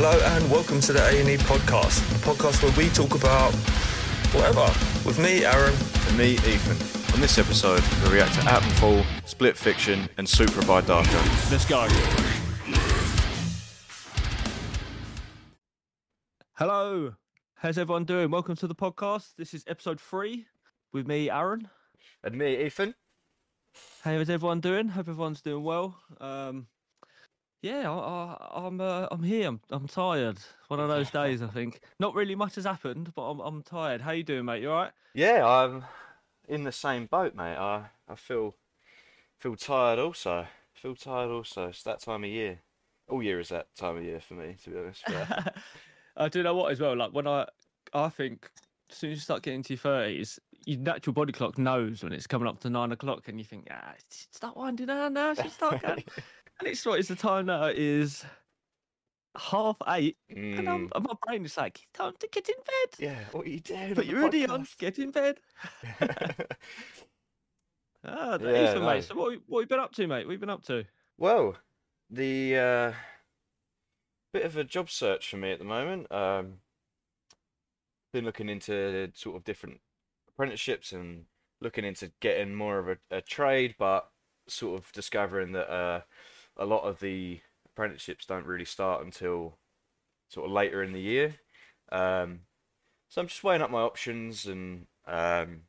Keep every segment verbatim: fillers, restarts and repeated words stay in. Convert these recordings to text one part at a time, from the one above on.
Hello and welcome to the A and E podcast, a podcast where we talk about whatever, with me, Aaron. And me, Ethan. On this episode, we react to Appenfall, Split Fiction, and Supra by Darko. Let's go. Hello, how's everyone doing? Welcome to the podcast. This is episode three with me, Aaron. And me, Ethan. How is everyone doing? Hope everyone's doing well. Um, yeah, I, I, I'm uh, I'm here. I'm, I'm tired. One of those days, I think. Not really much has happened, but I'm I'm tired. How you doing, mate? You all right? Yeah, I'm in the same boat, mate. I, I feel feel tired also. Feel tired also. It's that time of year. All year is that time of year for me, to be honest. But... I do know what as well. Like when I, I think as soon as you start getting to your thirties, your natural body clock knows when it's coming up to nine o'clock, and you think, ah, start winding down now. Should start going. And it's what is the time now? It is half eight, Mm. and I'm, and my brain is like, time to get in bed. Yeah, what are you doing? Put on your the hoodie on, podcast? get in bed. Ah, that Yeah, is no. mate. So what, what have you been up to, mate? What have you been up to? Well, the uh, bit of a job search for me at the moment. Um, been looking into sort of different apprenticeships and looking into getting more of a, a trade, but sort of discovering that uh, a lot of the apprenticeships don't really start until sort of later in the year. Um, so I'm just weighing up my options and um,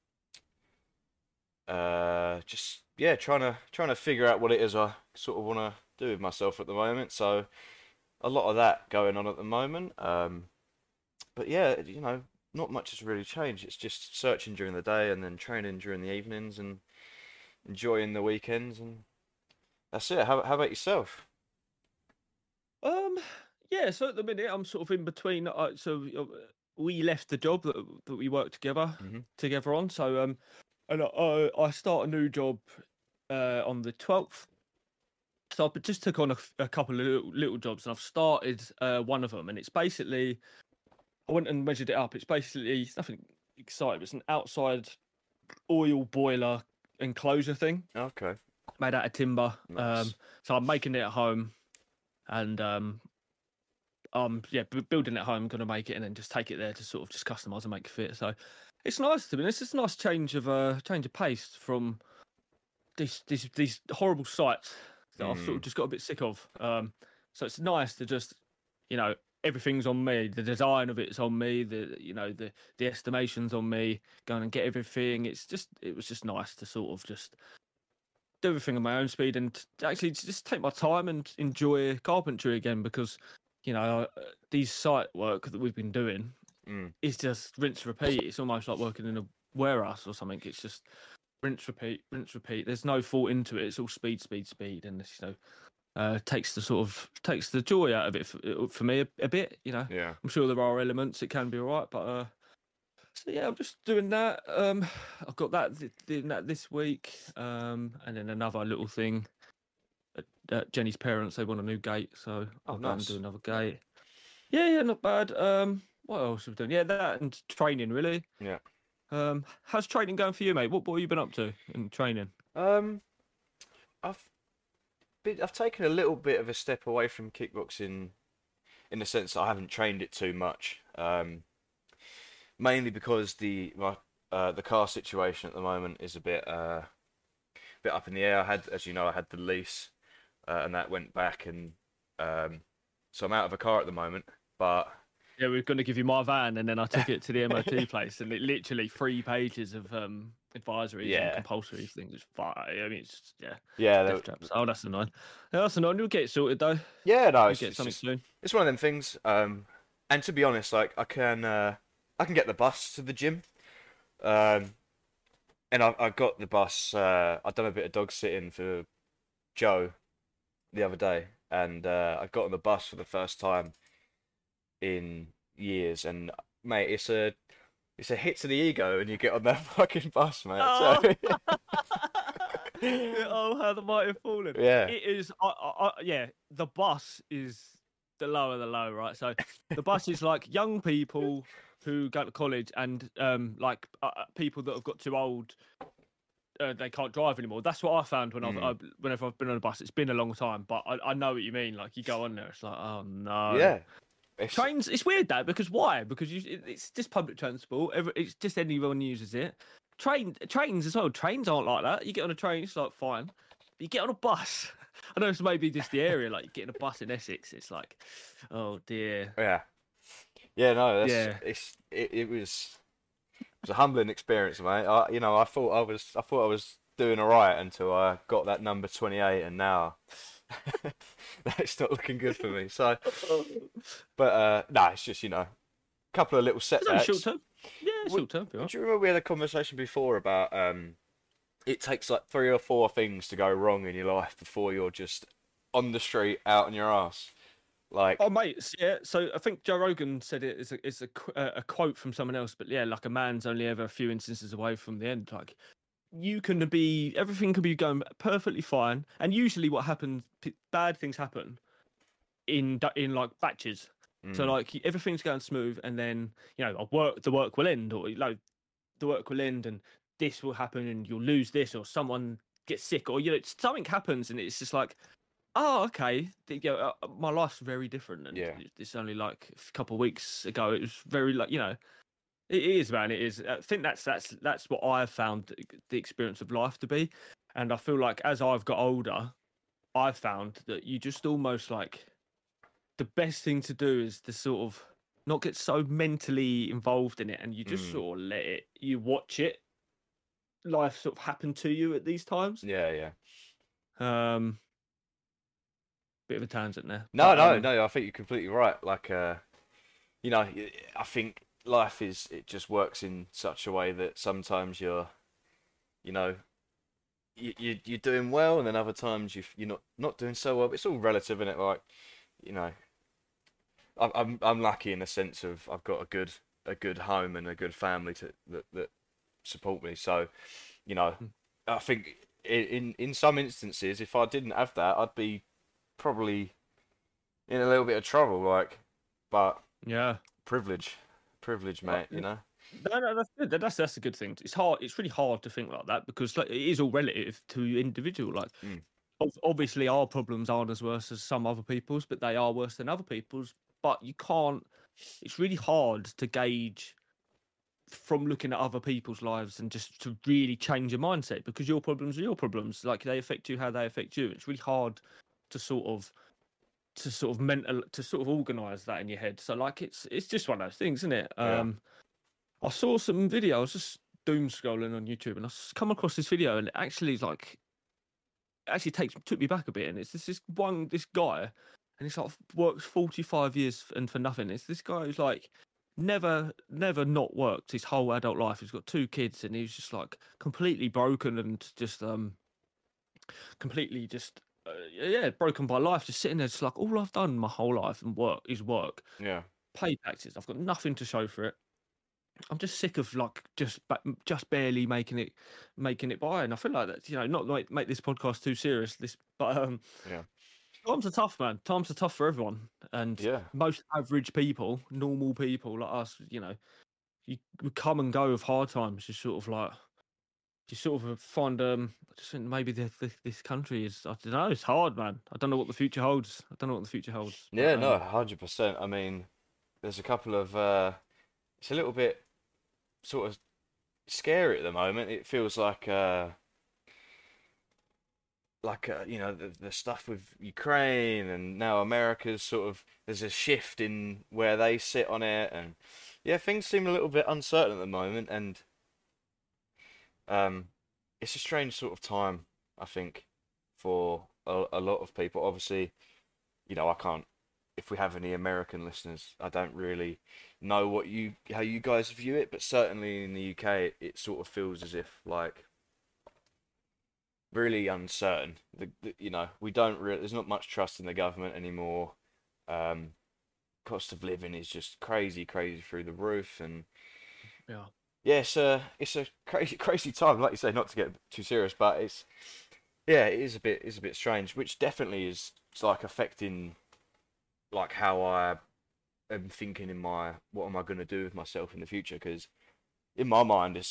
uh, just yeah, trying to trying to figure out what it is I sort of want to do with myself at the moment. So a lot of that going on at the moment. Um, but yeah, you know, not much has really changed. It's just searching during the day and then training during the evenings and enjoying the weekends, and that's it. How how about yourself? Um, yeah. So at the minute, I'm sort of in between. Uh, so uh, we left the job that, that we worked together Mhm. together on. So um, and I, I start a new job uh on the twelfth. So I just took on a, f- a couple of little, little jobs, and I've started uh one of them, and it's basically I went and measured it up. It's basically it's nothing exciting. It's an outside oil boiler enclosure thing Okay. made out of timber. Nice. Um, so I'm making it at home, and um, um, yeah, b- building it at home, gonna make it, and then just take it there to sort of just customize and make it fit. So it's nice to be. It's just a nice change of uh, change of pace from these these these horrible sites that I've sort of Mm. just got a bit sick of. Um, so it's nice to just, you know, everything's on me. The design of it's on me. The you know the the estimations on me. Going and get everything. It's just it was just nice to sort of just do everything at my own speed and t- actually just take my time and enjoy carpentry again, because you know uh, these site work that we've been doing Mm. is just rinse repeat. It's almost like working in a warehouse or something. It's just rinse repeat, rinse repeat. There's no thought into it. It's all speed, speed, speed, and it's, you know uh, takes the sort of takes the joy out of it for, for me a, a bit. You know, Yeah. I'm sure there are elements it can be alright, but uh, so yeah, I'm just doing that. Um, I've got that th- doing that this week, um, and then another little thing. At, at Jenny's parents, they want a new gate, so Oh, I'll go and nice. do another gate. Yeah, yeah, not bad. Um, what else have we done? Yeah, that and training really. Yeah. Um, how's training going for you, mate? What what have you been up to in training? Um, I've been, I've taken a little bit of a step away from kickboxing in the sense that I haven't trained it too much. Um, mainly because the my uh, the car situation at the moment is a bit uh bit up in the air. I had, as you know, I had the lease, uh, and that went back, and um, so I'm out of a car at the moment. But Yeah, we are going to give you my van, and then I took it to the M O T place, and it literally three pages of um advisories Yeah. and compulsory things. It's fine. I mean, it's just, yeah, yeah, death there- traps. Oh, that's annoying. Yeah, that's annoying. You'll get it sorted though. yeah, no, You'll it's, get it's something just, soon. it's one of them things. Um, and to be honest, like I can uh, I can get the bus to the gym. Um, and I I got the bus. Uh, I've done a bit of dog sitting for Joe the other day, and uh, I got on the bus for the first time in years. And mate, it's a it's a hit to the ego, and you get on that fucking bus, mate. Oh. So- Yeah, oh, how the mighty have fallen. Yeah. It is. I, I, I, yeah, the bus is the low of the low, right? So the bus is like young people who go to college and um like uh, uh, people that have got too old uh, they can't drive anymore. That's what I found when I've, Mm. I've whenever I've been on a bus. It's been a long time, but I, I know what you mean. Like you go on there, it's like, oh no. Yeah. It's, Trains, it's weird that because why? Because you, it, it's just public transport. Every, it's just anyone uses it. Train, trains as well. Trains aren't like that. You get on a train, it's like fine. But you get on a bus. I know it's maybe just the area. Like you get in a bus in Essex, it's like, oh dear. yeah. Yeah, no, that's Yeah. it's it, it was it was a humbling experience, mate. I you know, I thought I was I thought I was doing all right until I got that number twenty-eight, and now that's not looking good for me. So, but uh, no, it's just you know, a couple of little It's only setbacks. short term. Yeah, Would- short term. Do you remember we had a conversation before about um, it takes like three or four things to go wrong in your life before you're just on the street out on your ass, like Oh, mate, s- yeah. So I think Joe Rogan said it is a, it's a, qu- uh, a quote from someone else, but yeah, like a man's only ever a few instances away from the end. Like you can be, everything can be going perfectly fine, and usually what happens, p- bad things happen in du- in like batches. So mm, like y- everything's going smooth, and then you know, a work the work will end, or you know, the work will end, and this will happen, and you'll lose this, or someone gets sick, or you know, something happens, and it's just like. Oh, okay. The- You know, uh, my life's very different, and Yeah. it- it's only like a couple of weeks ago. It was very like you know, it is, man. It is. I think that's that's that's what I've found the the experience of life to be, and I feel like as I've got older, I've found that you just almost like the best thing to do is to sort of not get so mentally involved in it, and you just Mm. sort of let it. You watch it, life sort of happen to you at these times. yeah, yeah. Um, bit of a tangent there. No, but, no, um, no. I think you're completely right. Like, uh, you know, y- I think life is it just works in such a way that sometimes you're, you know, you you you're doing well, and then other times you you're not not doing so well. But it's all relative, isn't it? Like, you know, I'm I'm I'm lucky in the sense of I've got a good a good home and a good family to that that support me. So, you know, Mm. I think i- in in some instances, if I didn't have that, I'd be probably in a little bit of trouble. Like, but yeah. privilege, privilege, Well, mate. You know. No, no, that's good. That- That's that's a good thing. It's hard. It's really hard to think like that because like it is all relative to individual. Like, Mm. ob- obviously, our problems aren't as worse as some other people's, but they are worse than other people's. But you can't. It's really hard to gauge from looking at other people's lives and just to really change your mindset because your problems are your problems. Like they affect you how they affect you. It's really hard to sort of to sort of mental to sort of organize that in your head. So like it's it's just one of those things, isn't it? Yeah. Um I saw some video. I was just doom scrolling on YouTube, and I s- come across this video, and it actually is like actually takes took me back a bit. And it's this this one this guy, and he's like works forty five years f- and for nothing. It's this guy who's like never never not worked his whole adult life. He's got two kids, and he's just like completely broken and just um completely just. Uh, yeah, broken by life, just sitting there, just like all I've done my whole life and work is work, Yeah. pay taxes. I've got nothing to show for it. I'm just sick of like just ba- just barely making it making it by, and I feel like that you know not like make this podcast too serious. This, but um, Yeah. times are tough, man. Times are tough for everyone, and Yeah. most average people, normal people like us, you know, you we come and go with hard times. You sort of like you sort of find um, I just think maybe the, the, this country is I don't know. It's hard, man. I don't know what the future holds. I don't know what the future holds. but, Yeah. um, No. Hundred percent. I mean, there's a couple of. Uh, it's a little bit sort of scary at the moment. It feels like. Uh, like uh, you know the the stuff with Ukraine and now America's sort of there's a shift in where they sit on it, and yeah, things seem a little bit uncertain at the moment, and um it's a strange sort of time, I think, for a, a lot of people. Obviously, you know, I can't, if we have any American listeners, I don't really know what you how you guys view it, but certainly in the U K it, it sort of feels as if like really uncertain. The, the you know we don't really there's not much trust in the government anymore. Um, cost of living is just crazy, crazy through the roof, and yeah. yeah, it's a it's a crazy, crazy time. Like you say, not to get too serious, but it's yeah, it is a bit is a bit strange, which definitely is it's like affecting like how I am thinking in my what am I going to do with myself in the future? Because in my mind, it's like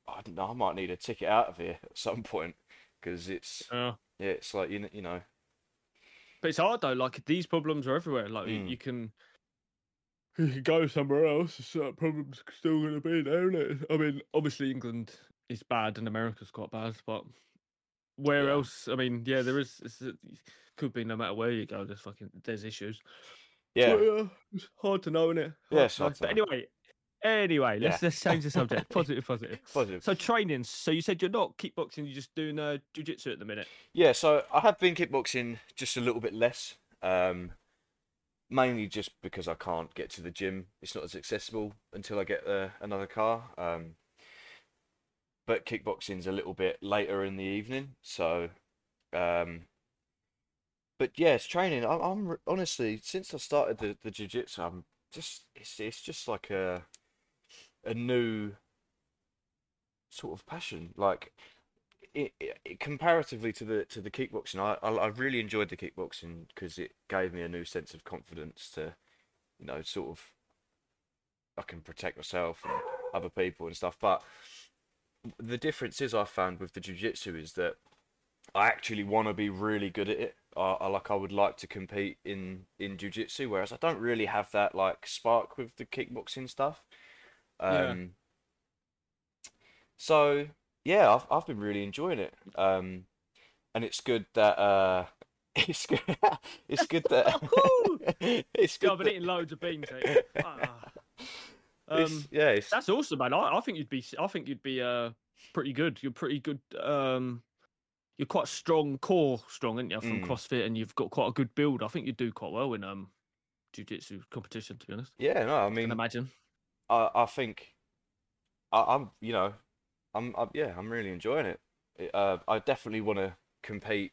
I don't know, I might need a ticket out of here at some point because it's Uh, yeah, it's like you know, you know. but it's hard though. Like these problems are everywhere. Like you, Mm. you can you can go somewhere else. Certain problems still going to be there, isn't it? I mean, obviously England is bad and America's quite bad, but where Yeah. else? I mean, yeah, there is. It's, it could be no matter where you go. There's fucking there's issues. Yeah, So, yeah, it's hard to know, isn't it? yeah, Hard it's to know. hard to But know. anyway, anyway, let's Yeah. let's change the subject. Positive, positive. Positive. So training. So you said you're not kickboxing. You're just doing uh, jiu-jitsu at the minute. Yeah, so I have been kickboxing just a little bit less, um, mainly just because I can't get to the gym. It's not as accessible until I get uh, another car. Um, but kickboxing's a little bit later in the evening, so. Um, but yeah, it's training. I'm, I'm re- honestly since I started the the jiu-jitsu, I'm just it's it's just like a a new sort of passion. Like it, it, comparatively to the to the kickboxing, I I, I really enjoyed the kickboxing because it gave me a new sense of confidence to, you know, sort of I can protect myself and other people and stuff. But the difference is I found with the jiu-jitsu is that I actually want to be really good at it. I, I like I would like to compete in in jiu-jitsu, whereas I don't really have that like spark with the kickboxing stuff. Yeah. Um, so yeah, I've I've been really enjoying it. Um, and it's good that uh, it's good it's good that it's Yeah, good I've been that eating loads of beans. eh? Ah. it's, Um, yeah, it's that's awesome, man. I, I think you'd be. I think you'd be uh pretty good. You're pretty good. Um, you're quite strong, core strong, aren't you, from mm, CrossFit, and you've got quite a good build. I think you'd do quite well in um jiu-jitsu competition. To be honest, yeah, no, I I can mean, imagine. I I think I, I'm you know I'm, I'm yeah I'm really enjoying it. It, uh, I definitely want to compete.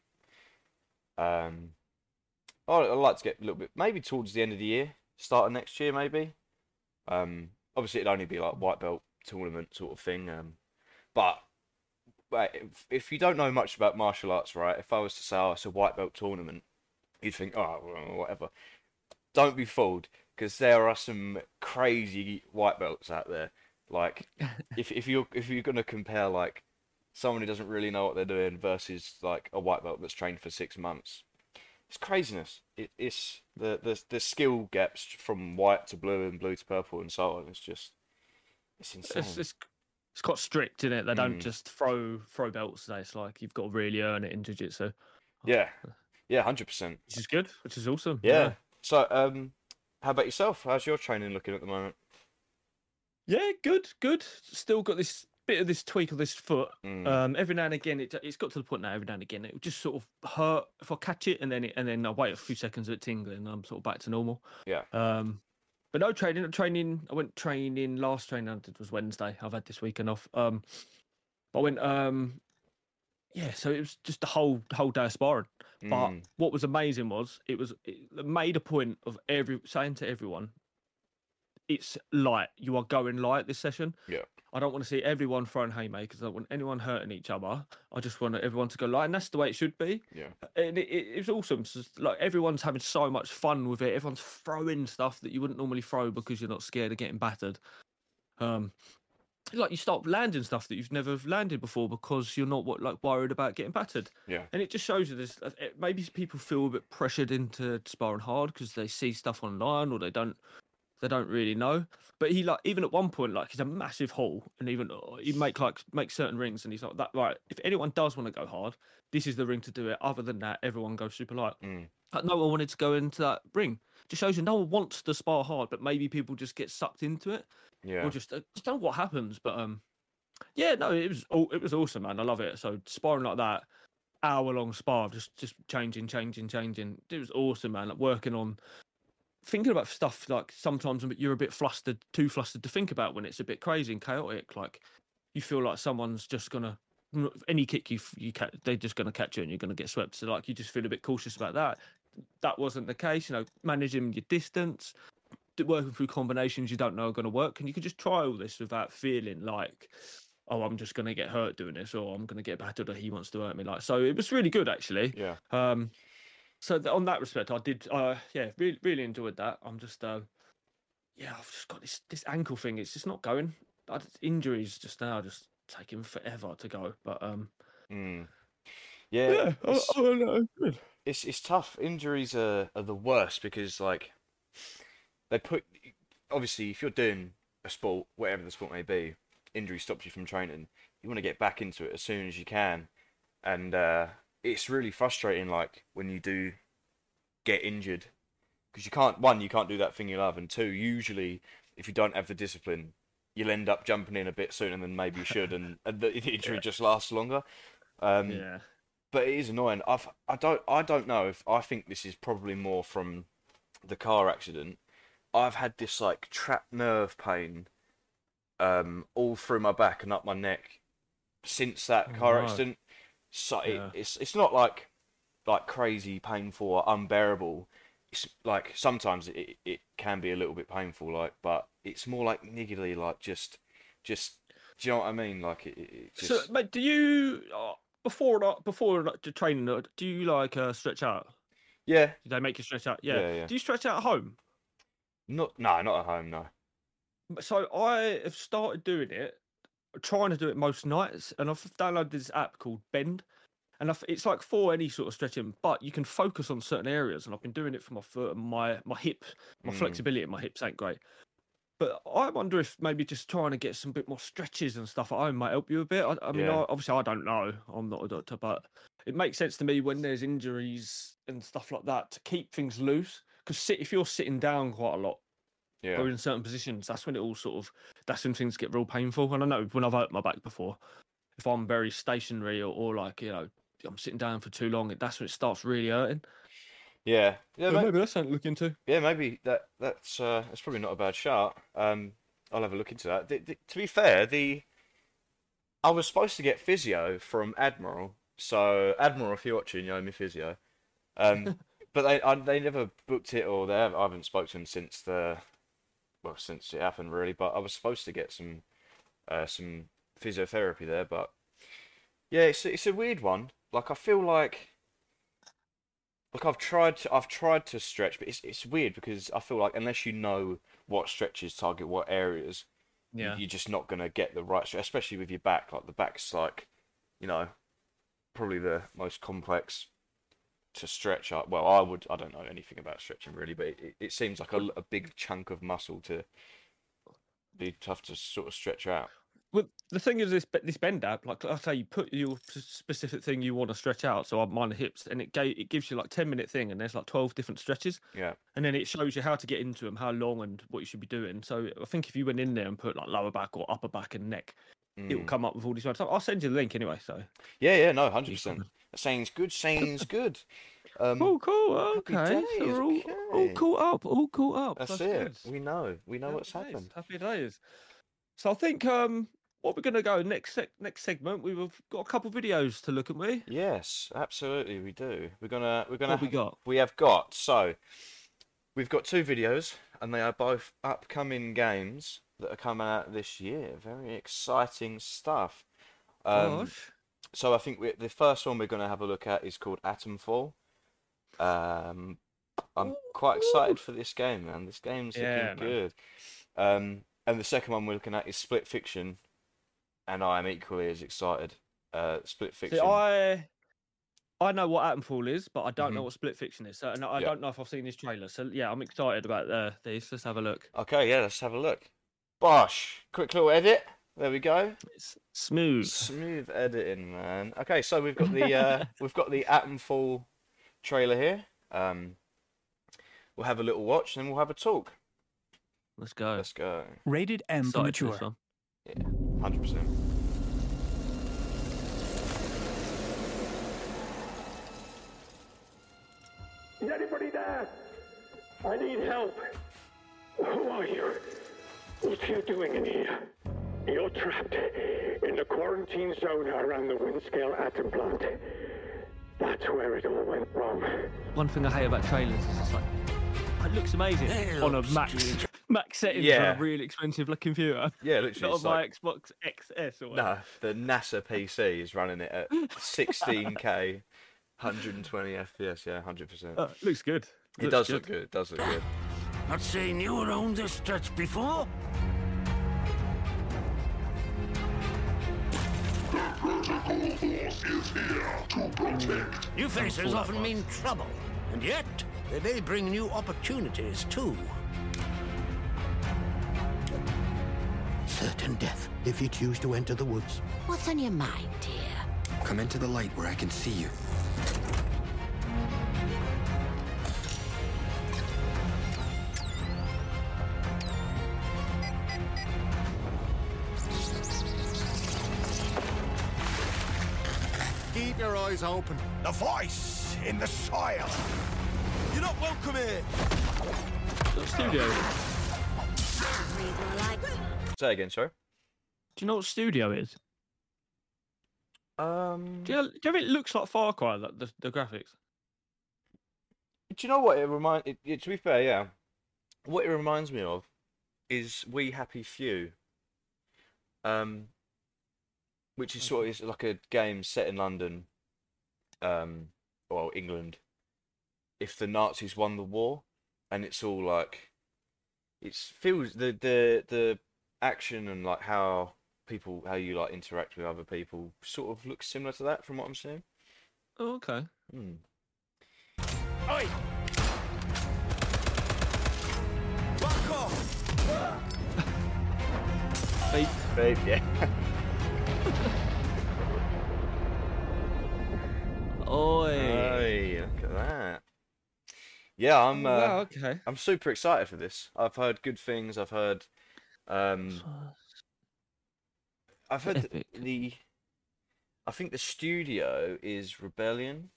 Um, I- I'd like to get a little bit maybe towards the end of the year, start of next year maybe. Um, obviously it'd only be like white belt tournament sort of thing. Um, but but if, if you don't know much about martial arts, right? If I was to say, oh, it's a white belt tournament, you'd think, oh, well, whatever. Don't be fooled, because there are some crazy white belts out there. Like, if if you're if you're gonna compare like someone who doesn't really know what they're doing versus like a white belt that's trained for six months, it's craziness. It, it's the, the the skill gaps from white to blue and blue to purple and so on. It's just it's It's insane. it's, it's quite strict, isn't it? They don't Mm. just throw throw belts. There. It's like you've got to really earn it in jiu-jitsu. Yeah, yeah, hundred percent. Which is good. Which is awesome. Yeah. So, um, how about yourself? How's your training looking at the moment? Yeah, good, good. Still got this bit of this tweak of this foot. Mm. Um, every now and again, it it's got to the point now. Every now and again, it will just sort of hurt if I catch it, and then it, and then I wait a few seconds of it tingling, and I'm sort of back to normal. Yeah. Um, but no training. Training. I went training. Last training I did was Wednesday. I've had this weekend off. Um, but I went. Um, yeah. So it was just the whole whole day of sparring. But Mm. what was amazing was it was it made a point of every saying to everyone, it's light. You are going light this session. Yeah. I don't want to see everyone throwing haymakers. I don't want anyone hurting each other. I just want everyone to go light, and that's the way it should be. Yeah. And it, it, it's awesome. So, like everyone's having so much fun with it. Everyone's throwing stuff that you wouldn't normally throw because you're not scared of getting battered. Um, like you start landing stuff that you've never landed before because you're not what like worried about getting battered. Yeah. And it just shows you this. uh, it- Maybe people feel a bit pressured into sparring hard because they see stuff online or they don't they don't really know. But he like even at one point like he's a massive hall and even uh, he make like make certain rings and he's like that right. If anyone does want to go hard, this is the ring to do it. Other than that, everyone goes super light. Mm. Like no one wanted to go into that ring. Just shows you no one wants to spar hard, but maybe people just get sucked into it Yeah. or just uh, just don't know what happens. But um, yeah, no, it was au- it was awesome, man. I love it. So sparring like that, hour long spar, just just changing, changing, changing. It was awesome, man. Like working on thinking about stuff like sometimes you're a bit flustered, too flustered to think about when it's a bit crazy and chaotic. Like you feel like someone's just gonna any kick you you ca- they're just gonna catch you and you're gonna get swept. So like you just feel a bit cautious about that. That wasn't the case. You know, managing your distance, d- working through combinations you don't know are going to work, and you can just try all this without feeling like, oh, I'm just going to get hurt doing this, or I'm going to get battered, or he wants to hurt me. Like, so it was really good actually. Yeah. Um, so th- on that respect, I did, uh, yeah, really, really enjoyed that. I'm just, uh, yeah, I've just got this this ankle thing. It's just not going. I, injuries just now just taking forever to go. But um, Mm. Yeah, yeah, I, it's, I don't know. Good. it's it's tough. Injuries are, are the worst because like they put obviously if you're doing a sport, whatever the sport may be, injury stops you from training. You want to get back into it as soon as you can, and uh, it's really frustrating. Like when you do get injured, because you can't one you can't do that thing you love, and two usually if you don't have the discipline, you'll end up jumping in a bit sooner than maybe you should, and, and the injury Yeah. just lasts longer. Um, Yeah. But it is annoying. I've I don't I don't know if I think this is probably more from the car accident. I've had this like trapped nerve pain um all through my back and up my neck since that Oh, car no. accident. So it, Yeah. it's it's not like like crazy painful or unbearable. It's like sometimes it it can be a little bit painful, like, but it's more like niggly, like just just do you know what I mean? Like it, it it So, just mate, do you uh, before like, before like, the training? uh, Do you like uh, stretch out? yeah Do they make you stretch out? Yeah. yeah yeah. Do you stretch out at home? Not no not at home no. So I have started doing it, trying to do it most nights, and I've downloaded this app called Bend, and I've, it's like for any sort of stretching, but you can focus on certain areas, and I've been doing it for my foot and my my hip, my Mm. flexibility in my hips ain't great. But I wonder if maybe just trying to get some bit more stretches and stuff at home might help you a bit. I, I mean, Yeah. I, obviously I don't know, I'm not a doctor, but it makes sense to me when there's injuries and stuff like that to keep things loose. Because if you're sitting down quite a lot, Yeah. or in certain positions, that's when it all sort of, that's when things get real painful. And I know when I've hurt my back before, if I'm very stationary or, or like, you know, I'm sitting down for too long, that's when it starts really hurting. Yeah. Yeah, So ma- maybe that's something to look into. yeah, maybe that that's uh, that's probably not a bad shout. Um, I'll have a look into that. The, the, to be fair, the I was supposed to get physio from Admiral. So Admiral, if you're watching, you owe me physio. Um, but they I, they never booked it, or they have, I haven't spoken to them since the well since it happened really. But I was supposed to get some uh, some physiotherapy there, but yeah, it's it's a weird one. Like I feel like. Like I've tried to, I've tried to stretch, but it's it's weird because I feel like unless you know what stretches target what areas, you- Yeah. you're just not gonna get the right stretch, especially with your back. Like the back's like, you know, probably the most complex to stretch up. Well, I would, I don't know anything about stretching really, but it, it seems like a, a big chunk of muscle to be tough to sort of stretch out. Well, the thing is, this this Bend app, like I say, you put your s- specific thing you want to stretch out. So I'm mine are hips, and it ga- it gives you like ten minute thing, and there's like twelve different stretches, Yeah. and then it shows you how to get into them, how long, and what you should be doing. So I think if you went in there and put like lower back or upper back and neck, it will Mm. come up with all these ones. I'll send you the link anyway. So Yeah, yeah, no, hundred you percent. can- Sounds good. Sounds good. Um, cool, cool, happy okay. So days, we're all, all okay. caught up, all caught up. that's That's it. good. We know. We know Happy what's days, happened. Happy days. So I think um, what we're gonna go next sec- next segment. We've got a couple videos to look at. Me, Yes, absolutely, we do. We're gonna we're gonna what we have- got? we have got so we've got two videos, and they are both upcoming games that are coming out this year. Very exciting stuff. Um, Gosh. so I think we, the first one we're gonna have a look at is called Atomfall. Um, I'm quite excited for this game, man. This game's looking Yeah, man. good. Um, and the second one we're looking at is Split Fiction, and I am equally as excited. Uh, Split Fiction. See, I I know what Atomfall is, but I don't know Mhm. what Split Fiction is. So, and I Yeah. don't know if I've seen this trailer. So yeah, I'm excited about uh, these. Let's have a look. Okay, yeah, let's have a look. Bosh, quick little edit. There we go. It's smooth. Smooth editing, man. Okay, so we've got the uh, we've got the Atomfall trailer here. Um, we'll have a little watch, and then we'll have a talk. Let's go. Let's go. Rated M for Excited for this mature. one. Yeah, hundred percent. Is anybody there? I need help. Who are you? What are you doing in here? You're trapped in the quarantine zone around the Windscale atom plant. That's where it all went wrong. One thing I hate about trailers is it's like it looks amazing It on a looks max good. max settings Yeah. on a really expensive looking computer. Yeah, Not literally, on it's my like Xbox X S or whatever. no, the NASA P C is running it at sixteen K, one hundred twenty F P S. Yeah, hundred percent. Uh, looks good. It Looks does look good. It does look good. Not saying you were on this stretch before? New faces often mean trouble, and yet they may bring new opportunities too. Certain death if you choose to enter the woods. What's on your mind, dear? Come into the light where I can see you. Keep your eyes open. The voice in the soil. You're not welcome here. What studio? Say again, sorry. Do you know what studio is? Um, Do you, know, do you know if it looks like Far Cry, like the, the graphics? do you know what it remind? It, it, to be fair, yeah. What it reminds me of is We Happy Few. Um, which is sort of is like a game set in London, um, well England. If the Nazis won the war, and it's all like, it feels the the the action and like how people how you like interact with other people sort of looks similar to that from what I'm seeing. Oh, okay. Hmm. Oi! Back off! Beep. Babe, yeah. Oi. Hey, look at that. Yeah, I'm. Uh, Wow, okay. I'm super excited for this. I've heard good things. I've heard. Um, I've heard th- Epic. the. I think the studio is Rebellion.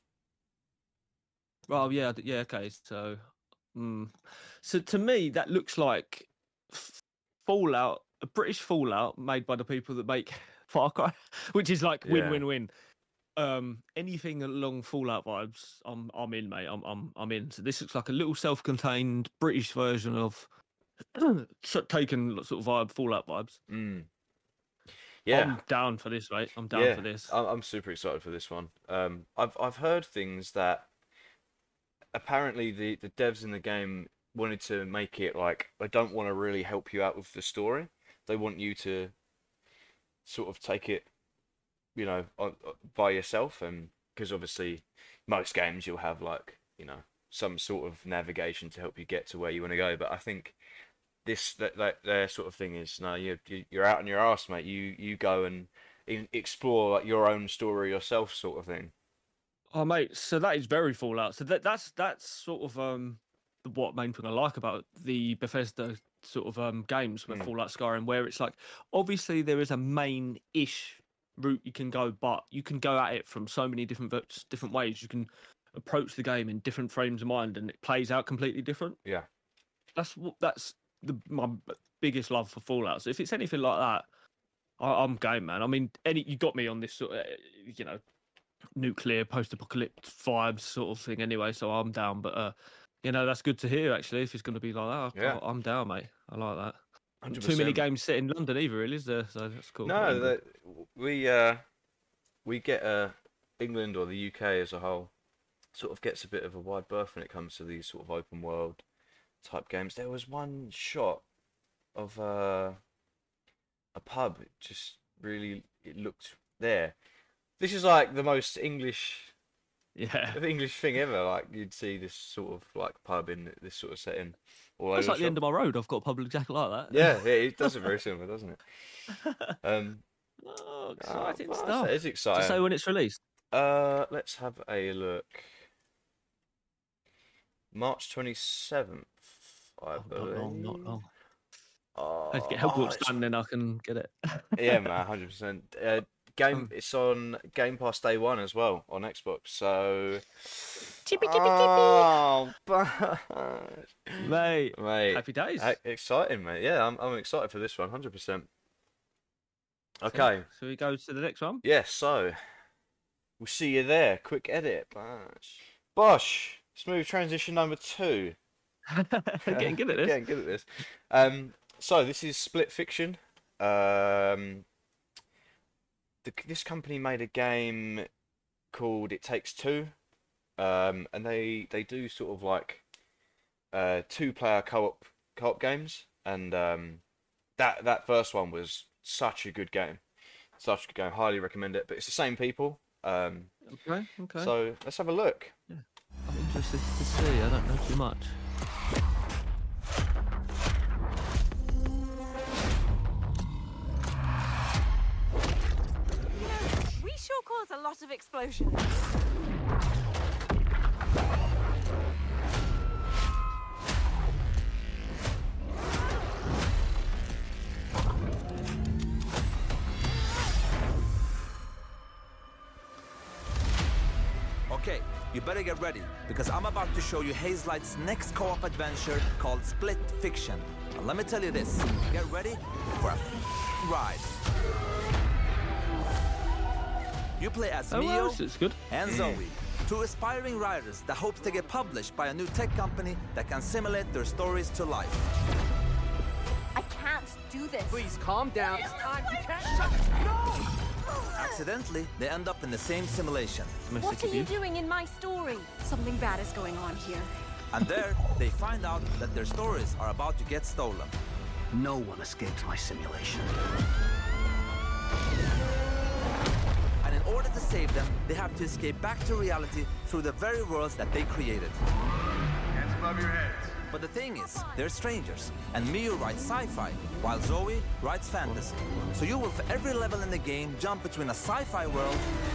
Well, yeah, d- yeah, okay. So, mm. so to me, that looks like F- Fallout, a British Fallout made by the people that make Far Cry, which is like win, Yeah. win, win. Um, anything along Fallout vibes, I'm, I'm in, mate. I'm, I'm, I'm in. So this looks like a little self-contained British version of so- taken sort of vibe Fallout vibes. Mm. Yeah, I'm down for this, mate. I'm down yeah. for this. I'm, I'm super excited for this one. Um, I've I've heard things that apparently the the devs in the game wanted to make it like they don't want to really help you out with the story. They want you to sort of take it, you know, on, on- by yourself, and because obviously most games you'll have like, you know, some sort of navigation to help you get to where you want to go. But I think this that, that their sort of thing is no, you you- you're out on your arse, mate. You you go and in, explore like your own story yourself, sort of thing. Oh mate, so that is very Fallout. So that that's that's sort of um the- what main thing I like about the Bethesda sort of um games with Mm. Fallout Skyrim, where it's like obviously there is a main-ish route you can go, but you can go at it from so many different ver- different ways. You can approach the game in different frames of mind, and it plays out completely different. Yeah. That's what that's the my b- biggest love for Fallout. So if it's anything like that, I, I'm game, man. I mean, any you got me on this sort of, uh, you know, nuclear post-apocalyptic vibes sort of thing anyway, so I'm down. But uh you know, that's good to hear actually. If it's going to be like that, I- Yeah. I'm down, mate. I like that. one hundred Too many percent. games set in London either, really, is there? So that's cool. No, England. that we uh we get uh England or the U K as a whole sort of gets a bit of a wide berth when it comes to these sort of open world type games. There was one shot of uh, a pub. It just really it looked there. This is like the most English yeah, English thing ever. Like you'd see this sort of like pub in this sort of setting. All that's over like the end of my road. I've got a public jacket like that. Yeah, yeah, it does it very similar, doesn't it? Um, Oh, ah, exciting well, stuff. It is Just say exciting. when it's released. Uh, let's have a look. March twenty-seventh, I Oh, believe. not long, not long. Oh, I have to get oh, Hogwarts it's- done, then I can get it. yeah, man, one hundred percent. Uh, game, Um, it's on Game Pass day one as well on Xbox. So, Chippy, chippy, chippy. oh, but... Mate, mate, happy days. e- exciting, mate. Yeah, I'm I'm excited for this one, one hundred percent. Okay, So we go to the next one. yeah, so we'll see you there. Quick edit, Bosh. Bosh, smooth transition number two. Getting good at this. Getting good at this. Um, so this is Split Fiction. Um, the, this company made a game called It Takes Two, um, and they they do sort of like uh, two-player co-op co-op games, and um, that that first one was such a good game, such a good game. Highly recommend it. But it's the same people, Um, Okay, okay. so let's have a look. I'm interested to see. I don't know too much. You know, we sure cause a lot of explosions. Okay, you better get ready, because I'm about to show you Hazelight's next co-op adventure called Split Fiction. And let me tell you this, get ready for a f- ride. You play as Oh, Mio well, it's good. and Zoe, two aspiring writers that hopes to get published by a new tech company that can simulate their stories to life. I can't do this. Please calm down. It's time. You can't shut. No! Accidentally, they end up in the same simulation. What are you doing in my story? Something bad is going on here. And there, they find out that their stories are about to get stolen. No one escapes my simulation. And in order to save them, they have to escape back to reality through the very worlds that they created. Hands above your heads. But the thing is, they're strangers, and Mio writes sci-fi, while Zoe writes fantasy. So you will, for every level in the game, jump between a sci-fi world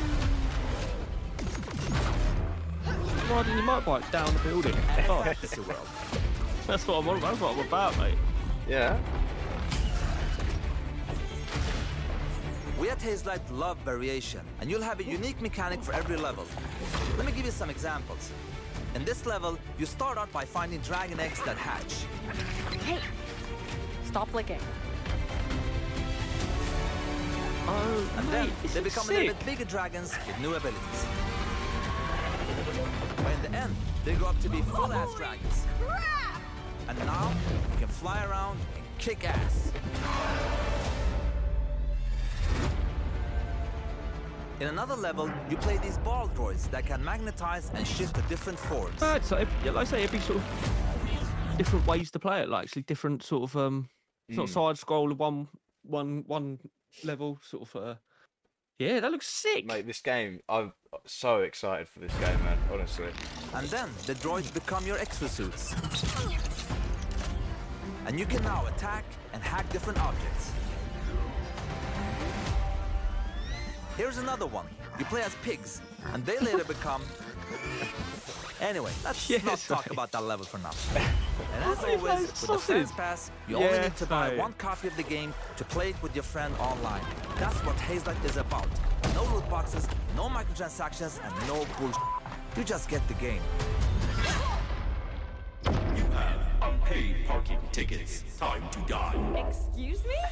Riding your motorbike down the building. and a Oh, fantasy world. that's what I'm on. That's what I'm about, mate. Yeah. We at Hazelight love variation, and you'll have a unique mechanic for every level. Let me give you some examples. In this level, you start out by finding dragon eggs that hatch. Hey, stop licking. Oh, And mate, then this they is become a sick. little bit bigger dragons with new abilities. But in the end, they grow up to be full-ass dragons. And now, you can fly around and kick ass. In another level, you play these ball droids that can magnetize and shift to different forms. Right, so every, yeah, like I say, every sort of different ways to play it. Like actually different sort of um, it's not Mm. side scroll, one one one level sort of. Uh, yeah, that looks sick. Mate, this game, I'm so excited for this game, man, honestly. And then the droids become your exosuits. And you can now attack and hack different objects. Here's another one. You play as pigs, and they later become... Anyway, let's Yes, not talk mate. about that level for now. And as Oh, you always, guys with the sausage. Fans Pass, you only Yeah, need to buy mate. one copy of the game to play it with your friend online. That's what Hazelight is about. No loot boxes, no microtransactions, and no bullshit. You just get the game. You have unpaid parking tickets. Time to die. Excuse me?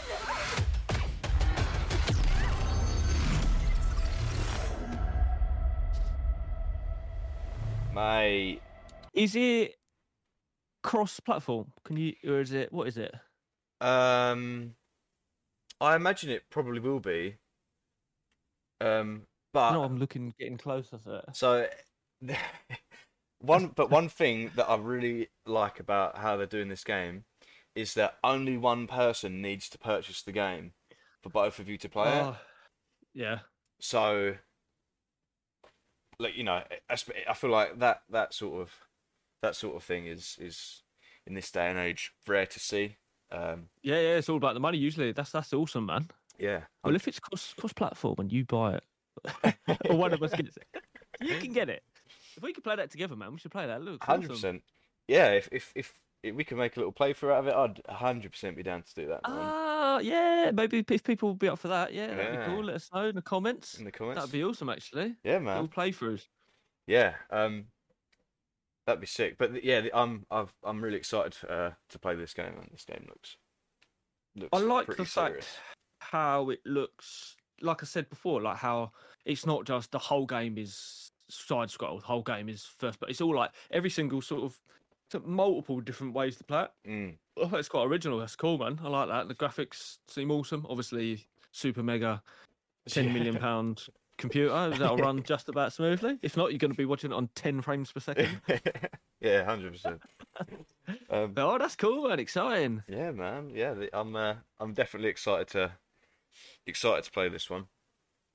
Mate, Is it cross-platform? Can you, or is it? What is it? um, I imagine it probably will be. Um, but no, I'm looking, getting closer to it. so one, but one thing that I really like about how they're doing this game is that only one person needs to purchase the game for both of you to play it. Oh, yeah. So, like you know, I sp- I feel like that that sort of that sort of thing is is in this day and age rare to see. Um, Yeah, yeah, it's all about the money usually. That's that's awesome, man. yeah, Well, if it's cross cross platform and you buy it, or one of us gets it, you can get it. If we could play that together, man, we should play that. It looks hundred awesome. percent. Yeah, if, if if if we can make a little playthrough out of it, I'd hundred percent be down to do that. man. Ah, yeah, maybe if people will be up for that, yeah, that'd Yeah. be cool. Let us know in the comments. In the comments, That'd be awesome, actually. yeah, Little man. playthroughs. Yeah, um, that'd be sick. But th- yeah, the- I'm I've, I'm really excited uh, to play this game. Man. This game looks looks I like pretty the fact serious. how it looks. Like I said before, like how it's not just the whole game is side scroll. The whole game is first, but it's all like every single sort of so multiple different ways to play it. Mm. I think it's quite original. That's cool, man. I like that. The graphics seem awesome. Obviously, super mega, ten million pound computer that'll run just about smoothly. If not, you're going to be watching it on ten frames per second. Yeah, hundred percent. Um, Oh, that's cool, man. Exciting. yeah, man. Yeah, the- I'm uh, I'm definitely excited to excited to play this one.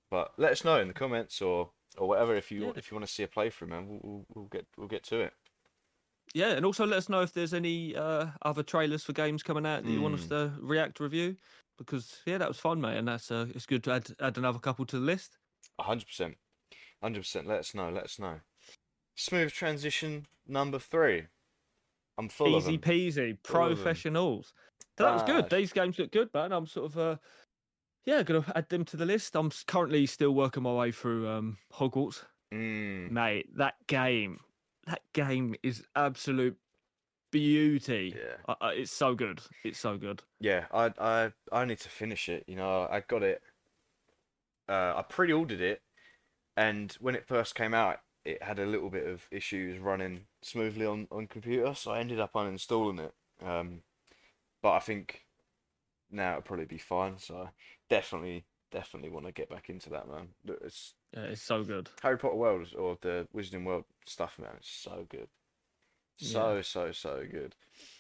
But let us know in the comments or or whatever if you Yeah. if you want to see a playthrough, man. We'll, we'll we'll get we'll get to it. Yeah, and also let us know if there's any uh, other trailers for games coming out that you want us Mm. to react review. Because yeah, that was fun, mate, and that's uh, it's good to add add another couple to the list. A hundred percent, hundred percent. Let us know. Let us know. Smooth transition number three. I'm full Easy of them. peasy, Full of 'em. professionals. So that was good. Bash. These games look good, man. I'm sort of uh, yeah, gonna add them to the list. I'm s- currently still working my way through um Hogwarts, Mm. mate. That game, that game is absolute beauty. Yeah. Uh, uh, it's so good. It's so good. Yeah, I I I need to finish it. You know, I got it. Uh, I pre-ordered it, and when it first came out, it had a little bit of issues running smoothly on on computer, so I ended up uninstalling it. Um, but I think now it'll probably be fine. So definitely, definitely want to get back into that, man. Look, It's Yeah, it's so good. Harry Potter World or the Wizarding World stuff, man. It's so good, so Yeah. so so good.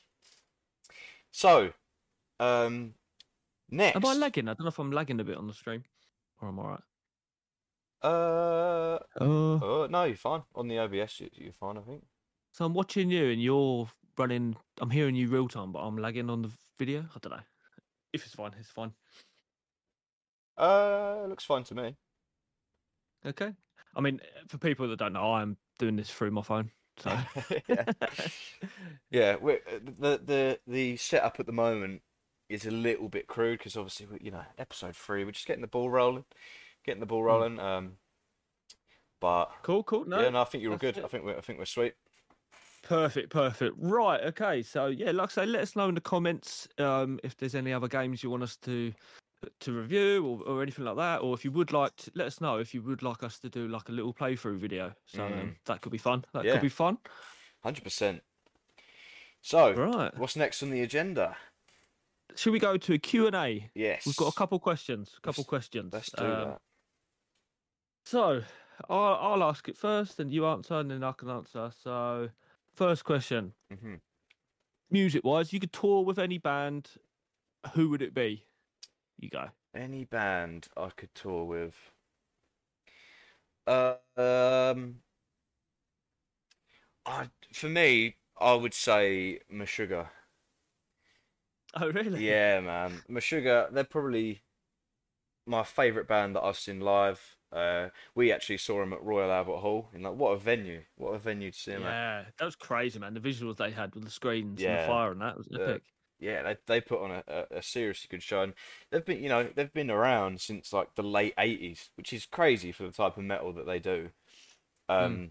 So, um, next. Am I lagging? I don't know if I'm lagging a bit on the stream, or I'm alright. Uh, Uh, oh, no, you're fine. On the O B S, you- you're fine, I think. so I'm watching you, and you're running. I'm hearing you real time, but I'm lagging on the video. I don't know. If it's fine, it's fine. Uh, looks fine to me. Okay. I mean, for people that don't know, I'm doing this through my phone. So yeah, yeah. We're, the the the setup at the moment is a little bit crude because obviously, we, you know, episode three, we're just getting the ball rolling, getting the ball rolling. Um, but cool, cool. No, yeah, no, I think you're all that's good. it. I think we're I think we're sweet. Perfect, perfect. Right, okay. So yeah, like I say, let us know in the comments um, if there's any other games you want us to to review or, or anything like that, or if you would like to let us know if you would like us to do like a little playthrough video. So Mm. um, that could be fun. That Yeah. could be fun. Hundred percent. So, Right. what's next on the agenda? Should we go to a Q and A? Yes, We've got a couple questions. A couple Let's- questions. Let's do Um, that. So I'll, I'll ask it first, and you answer, and then I can answer. So, first question: hmm music-wise, you could tour with any band. Who would it be? You go. Any band I could tour with? Uh, um, I for me, I would say Meshuggah. Oh, really? Yeah, man, Meshuggah. They're probably my favourite band that I've seen live. Uh, we actually saw them at Royal Albert Hall, and like, what a venue! What a venue to see them at. Yeah, that was crazy, man. The visuals they had with the screens and Yeah. the fire and that was The- epic. Yeah, they they put on a, a, a seriously good show, and they've been you know they've been around since like the late eighties, which is crazy for the type of metal that they do. Um,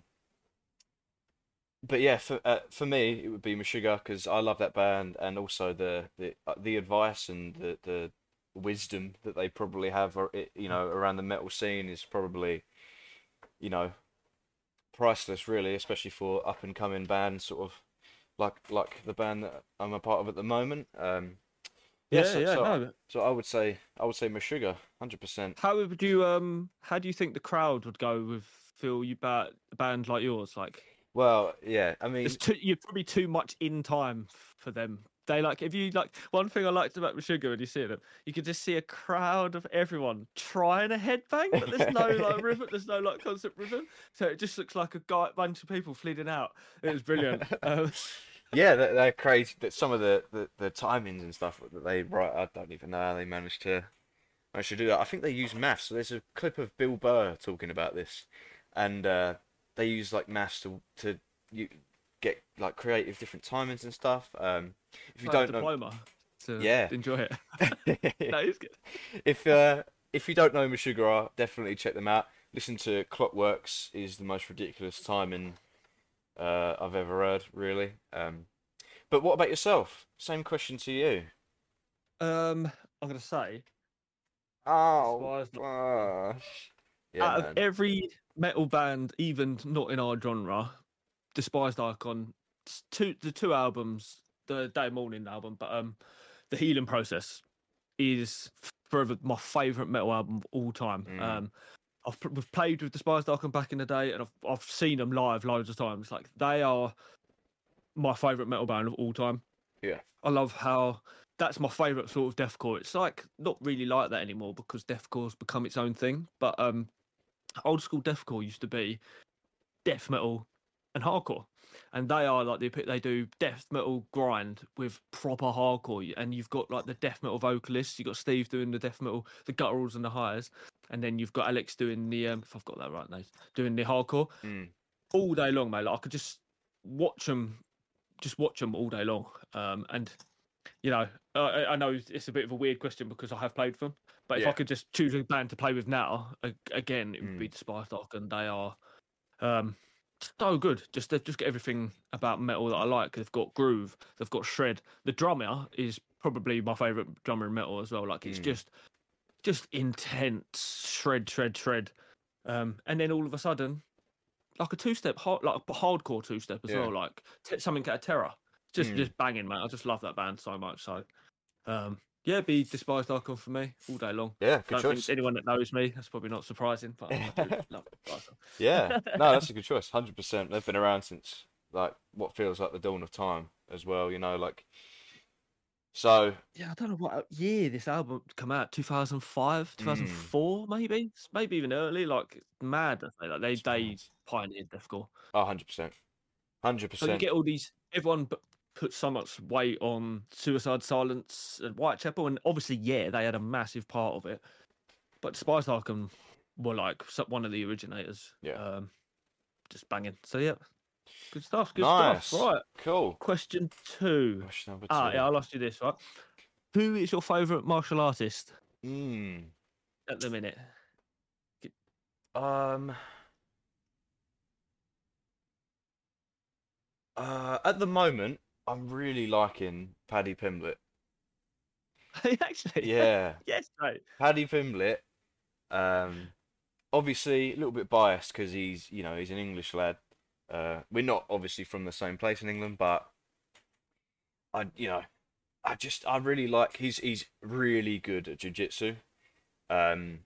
but yeah, for uh, for me it would be Meshuggah because I love that band, and also the the uh, the advice and the the wisdom that they probably have, or it- you know, around the metal scene is probably, you know, priceless, really, especially for up and coming bands, sort of like like the band that I'm a part of at the moment. Um, yeah, Yeah, so, yeah, so, no. so I would say I would say Meshuggah, hundred percent. How would you um? How do you think the crowd would go with Phil? You ba- a band like yours, like Well, yeah, I mean, it's too, you're probably too much in time for them. They like if you like one thing I liked about Meshuggah when you see them, you could just see a crowd of everyone trying a headbang, but there's no like rhythm, there's no like constant rhythm, so it just looks like a guy, bunch of people fleeting out. It was brilliant. um, yeah, they're, they're crazy. That some of the, the, the timings and stuff that they write, I don't even know how they managed to managed to do that. I think they use maths. So there's a clip of Bill Burr talking about this, and uh, they use like maths to to you get like creative different timings and stuff. Um, if you like a don't know, diploma to Yeah. enjoy it. No, it's good. if uh, if you don't know Meshuggah, definitely check them out. Listen to Clockworks is the most ridiculous timing uh, I've ever heard, really. Um, but what about yourself? Same question to you. Um, I'm gonna say Oh, Despised- gosh. Yeah, out man. of every metal band, even not in our genre, Despised Icon, s- two the two albums, the Day and Morning album, but um, the Healing Process is forever my favourite metal album of all time. Mm. Um, I've pl- we've played with Despised Icon back in the day, and I've I've seen them live loads of times. Like they are my favourite metal band of all time. Yeah. I love how that's my favourite sort of deathcore. It's like not really like that anymore because deathcore's become its own thing. But um, old school deathcore used to be death metal and hardcore, and they are like the they do death metal grind with proper hardcore. And you've got like the death metal vocalists. You've got Steve doing the death metal, the gutturals and the highs, and then you've got Alex doing the um, if I've got that right, Nate, doing the hardcore Mm. all day long, mate. Like I could just watch them, just watch them all day long. Um, and you know, I, I know it's a bit of a weird question because I have played for them, but if I Yeah. could just choose a band to play with now, a- again, it would be Mm. Despised Dark, and they are um, so good. Just they've just got everything about metal that I like. They've got groove, they've got shred. The drummer is probably my favorite drummer in metal as well. Like it's Mm. just, just intense shred, shred, shred. Um, and then all of a sudden, like a two-step, hard, like a hardcore two-step as Yeah. well, like t- something out of Terror. Just, Mm. just banging, man. I just love that band so much. So, um, yeah, be Despised Icon for me all day long. Yeah, good Don't choice. think anyone that knows me, that's probably not surprising, but I do love Despised Icon. Yeah, no, that's a good choice. Hundred percent. They've been around since like what feels like the dawn of time as well. You know, like so. Yeah, I don't know what year this album come out. two thousand five, two thousand four, maybe, maybe even early. Like mad. to say that they they pioneered deathcore. Oh, one hundred percent. one hundred So you percent. get all these. Everyone p- put so much weight on Suicide Silence and Whitechapel, and obviously, yeah, they had a massive part of it. But Despised Icon were like so- one of the originators. Yeah. Um, just banging. So yeah, good stuff. Good Nice. stuff. Right. Cool. Question two. Question number Ah, two. yeah, I'll ask you this. Right. Who is your favourite martial artist Mm. at the minute? Um. Uh, at the moment, I'm really liking Paddy Pimblett. Actually. Yeah. Yes, mate. Paddy Pimblett. Um, obviously a little bit biased because he's, you know, he's an English lad. Uh, we're not obviously from the same place in England, but I, you know, I just, I really like. He's, he's really good at jiu-jitsu. Um,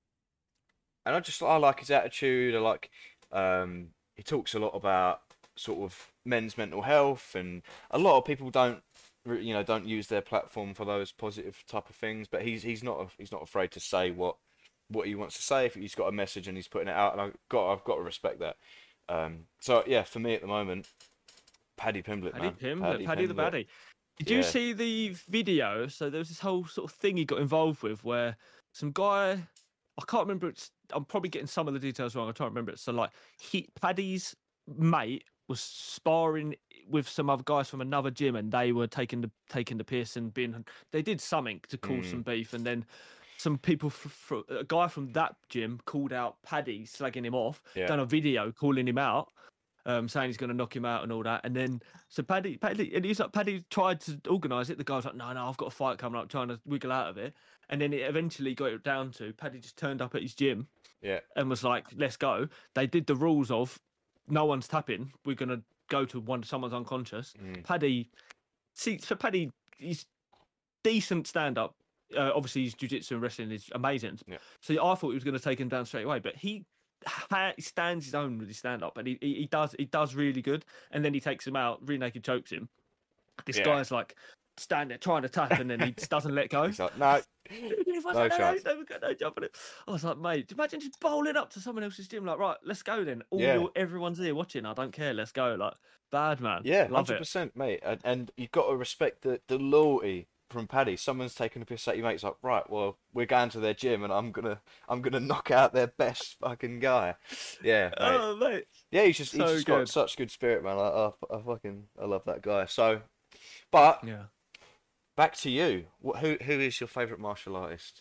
and I just, I like his attitude. I like, um, he talks a lot about sort of men's mental health, and a lot of people don't, re- you know, don't use their platform for those positive type of things. But he's, he's not, he's not afraid to say what, what he wants to say. If he's got a message and he's putting it out, and I've got, I've got to respect that. Um, so yeah, for me at the moment, Paddy Pimblett, Paddy man. Pimblett, Paddy the Pimblett. Baddie. Did you Yeah. see the video? So there was this whole sort of thing he got involved with where some guy, I can't remember. It's, I'm probably getting some of the details wrong. I can't remember it. So like, he Paddy's mate was sparring with some other guys from another gym, and they were taking the taking the piss and being. They did something to cause Mm. some beef, and then some people, fr- fr- a guy from that gym called out Paddy, slagging him off. Yeah. Done a video calling him out. Um, saying he's going to knock him out and all that, and then so Paddy, Paddy, and he's like Paddy tried to organise it. The guy's like, no, no, I've got a fight coming up, trying to wiggle out of it, and then it eventually got it down to Paddy just turned up at his gym Yeah. and was like, let's go. They did the rules of no one's tapping. We're going to go to one. Someone's unconscious. Mm. Paddy, see, for Paddy, he's decent stand up. Uh, obviously, his jiu-jitsu and wrestling is amazing. Yeah. So I thought he was going to take him down straight away, but he ha- he stands his own with his stand up, and he, he he does he does really good. And then he takes him out, rear naked chokes him. This Yeah. guy's like standing there trying to tap, and then he just doesn't let go. He's like, no, He was no like, no, chance. no, no, no, jump on it. I was like, mate, imagine just bowling up to someone else's gym, like, right, let's go then. All Yeah. your, everyone's here watching. I don't care. Let's go. Like, bad man. Yeah, love hundred it. percent, mate. And, and you've got to respect the, the loyalty from Paddy. Someone's taking a piss at your mate. It's like, right, well, we're going to their gym, and I'm gonna I'm gonna knock out their best fucking guy. Yeah, mate. Oh, mate. Yeah, he's just he's so just got good. such good spirit, man. I, I, I fucking I love that guy. So, but Yeah. back to you. Wh- Who who is your favourite martial artist?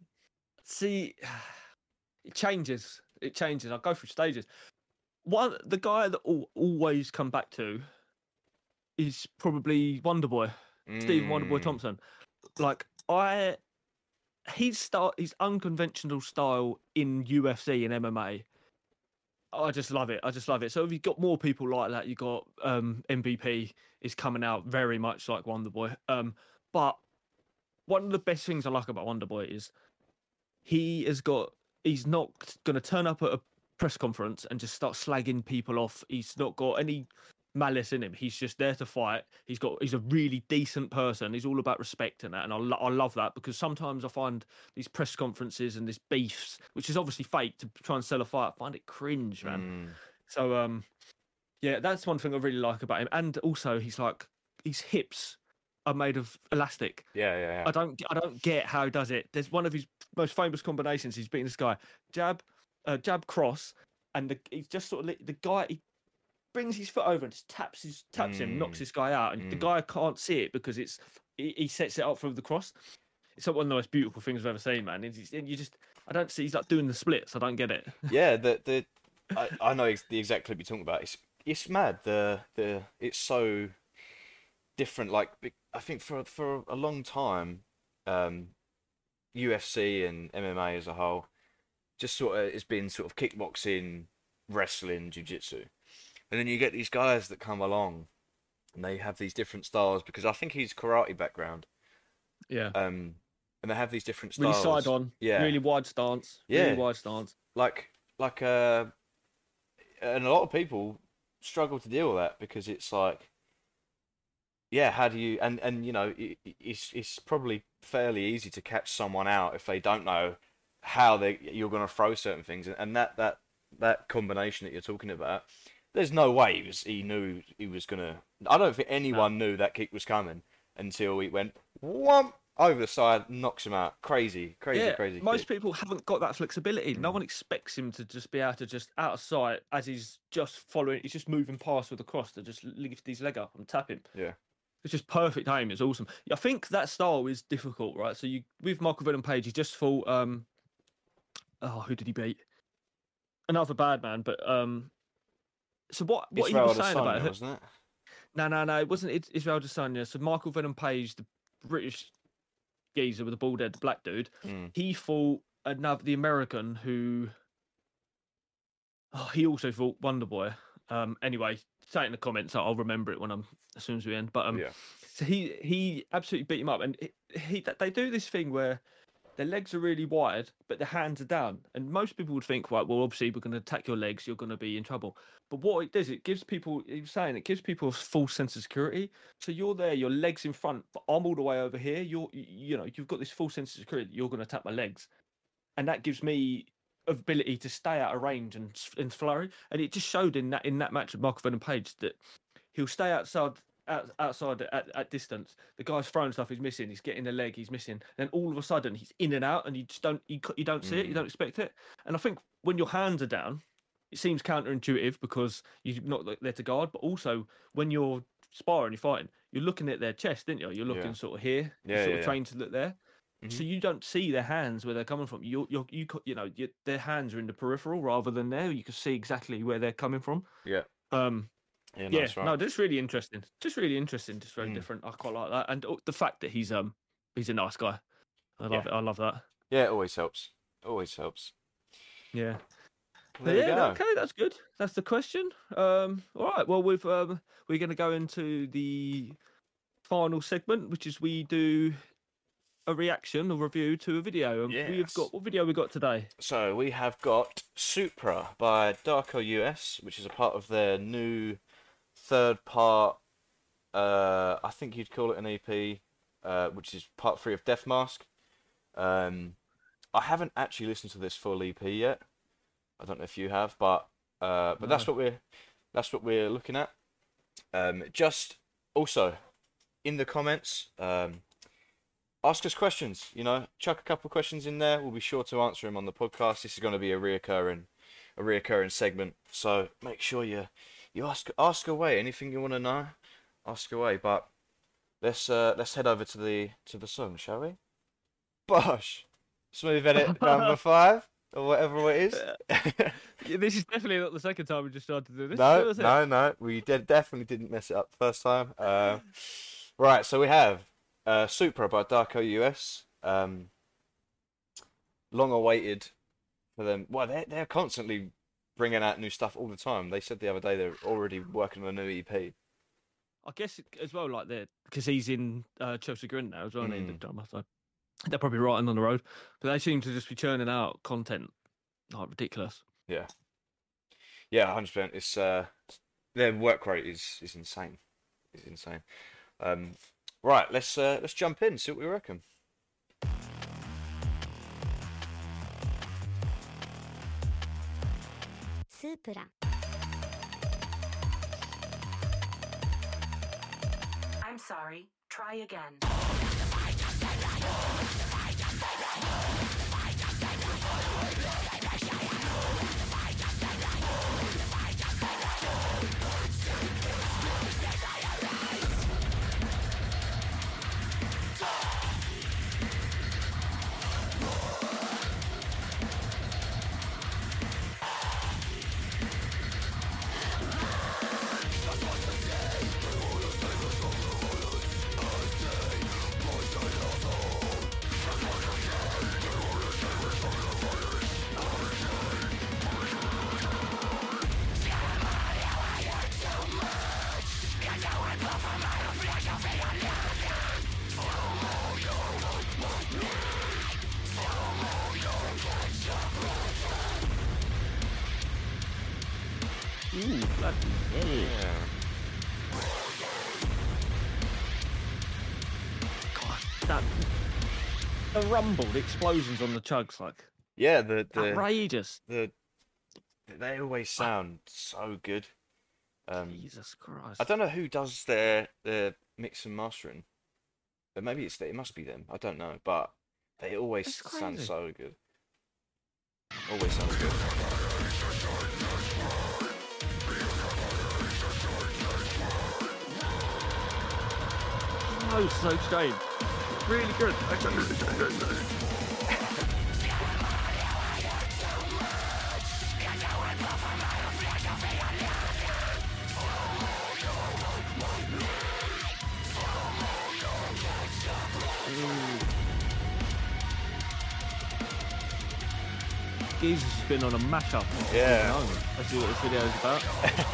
See, it changes. It changes. I go through stages. One, the guy that will always come back to is probably Wonderboy, Stephen Wonderboy Mm. Thompson. Like I, his style, his unconventional style in U F C and M M A. I just love it. I just love it. So if you've got more people like that, you got um, M V P is coming out very much like Wonderboy. Um, but one of the best things I like about Wonderboy is he has got. He's not going to turn up at a press conference and just start slagging people off. He's not got any malice in him. He's just there to fight. He's got he's a really decent person. He's all about respect and that, and I lo- I love that because sometimes I find these press conferences and this beefs, which is obviously fake to try and sell a fight, I find it cringe, man. Mm. So um, yeah, that's one thing I really like about him. And also, he's like his hips are made of elastic. Yeah, yeah, yeah. I don't I don't get how he does it. There's one of his most famous combinations. He's beating this guy jab, uh, jab cross, and the, he's just sort of li- the guy. He, brings his foot over and just taps his taps him, knocks Mm. this guy out, and Mm. the guy can't see it because it's he, he sets it up for the cross. It's like one of the most beautiful things I've ever seen, man. It's, it's, you just I don't see he's like doing the splits. I don't get it. Yeah, the the I, I know ex- the exact clip you're talking about. It's it's mad. The the it's so different. Like be- I think for for a long time, um, U F C and M M A as a whole, just sort of it's been sort of kickboxing, wrestling, jiu-jitsu. And then you get these guys that come along, and they have these different styles because I think he's karate background. Yeah. Um, and they have these different Really styles. side on. Yeah. Really wide stance. Yeah. Really wide stance. Like like uh, and a lot of people struggle to deal with that because it's like, yeah, how do you? And and you know, it, it's it's probably fairly easy to catch someone out if they don't know how they you're going to throw certain things, and that that that combination that you're talking about. There's no way he was. He knew he was gonna. I don't think anyone no. knew that kick was coming until he went whomp over the side, knocks him out. Crazy, crazy, yeah, crazy. Most kick. people haven't got that flexibility. Mm. No one expects him to just be able to just out of sight as he's just following. He's just moving past with the cross to just lift his leg up and tap him. Yeah, it's just perfect aim. It's awesome. I think that style is difficult, right? So you with Michael Venom Page, he just fought. Um, oh, who did he beat? Another bad man, but um. So what? What Israel he was saying Adesanya, about it? Wasn't it? No, no, no. It wasn't Israel Adesanya. So Michael Venom Page, the British geezer with the bald head, the black dude, mm. he fought another the American who. Oh, he also fought Wonder Boy. Um. Anyway, say it in the comments. I'll remember it when I'm as soon as we end. But um. Yeah. So he he absolutely beat him up, and he, he they do this thing where. Their legs are really wide, but their hands are down. And most people would think, right, well, obviously, we're going to attack your legs, you're going to be in trouble. But what it does, it gives people, he was saying, it gives people a false sense of security. So you're there, your legs in front, but I'm all the way over here. You're, you know, you've got this false sense of security that you're going to attack my legs. And that gives me ability to stay out of range and, and flurry. And it just showed in that in that match with Michael Venom Page that he'll stay outside Out, outside at, at distance, the guy's throwing stuff. He's missing. He's getting a leg. He's missing. Then all of a sudden, he's in and out, and you just don't you, you don't see mm. it. You don't expect it. And I think when your hands are down, it seems counterintuitive because you're not there to guard. But also when you're sparring, you're fighting, you're looking at their chest, didn't you? You're looking yeah. sort of here. Yeah, you're sort yeah, of yeah. trained to look there. Mm-hmm. So you don't see their hands where they're coming from. You you you you know you, their hands are in the peripheral rather than there. You can see exactly where they're coming from. Yeah. Um. Yeah, yeah nice, right. no, just really interesting. Just really interesting. Just very mm. different. I quite like that, and the fact that he's um he's a nice guy. I love yeah. it. I love that. Yeah, it always helps. Always helps. Yeah. There yeah. you go. Okay, that's good. That's the question. Um. All right. Well, we've um we're going to go into the final segment, which is we do a reaction or review to a video. And yes. we've got what video we got today? So we have got Supra by Darko U S, which is a part of their new third part. Uh, I think you'd call it an E P, uh, which is part three of Death Mask. Um, I haven't actually listened to this full E P yet. I don't know if you have, but uh, but no. that's what we're that's what we're looking at. Um, just also in the comments. Um, Ask us questions, you know, chuck a couple of questions in there. We'll be sure to answer them on the podcast. This is going to be a reoccurring, a reoccurring segment. So make sure you, you ask, ask away. Anything you want to know, ask away. But let's, uh, let's head over to the, to the song, shall we? Bosh, smooth edit number five or whatever it is. This is definitely not the second time we just started to do this. No, no, no. We did, definitely didn't mess it up the first time. Uh, right, so we have. Uh, Supra by Darko U S. Um, long awaited for them. Well, they're, they're constantly bringing out new stuff all the time. They said the other day they're already working on a new E P. I guess as well, like they're because he's in uh, Chelsea Grin now as well. Mm. The drummer, so they're probably writing on the road, but they seem to just be churning out content like ridiculous. Yeah, yeah, one hundred percent. It's uh, their work rate is is insane. It's insane. Um, right, let's uh, let's jump in. See what we reckon. Supra. I'm sorry. Try again. Ooh, bloody hell. Yeah. God, that the rumble, the explosions on the chugs, like Yeah, the the outrageous. the they always sound so good. Um, Jesus Christ! I don't know who does their their mix and mastering, but maybe it's it must be them. I don't know, but they always That's sound crazy. so good. Always sounds good. Oh, so strange. Really good. Actually. Jesus has been on a mashup. Yeah. Let's see what this video is about.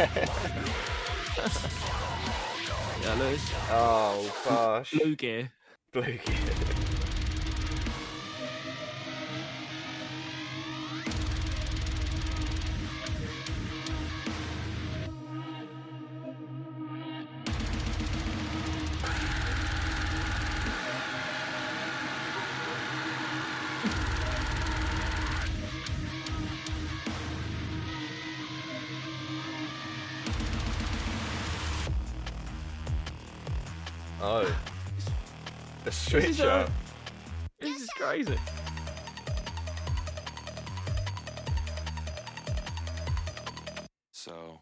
Yeah, Lewis. Oh gosh. Blue gear. Blue gear. Oh, the This is, switcher. uh, this is crazy. So.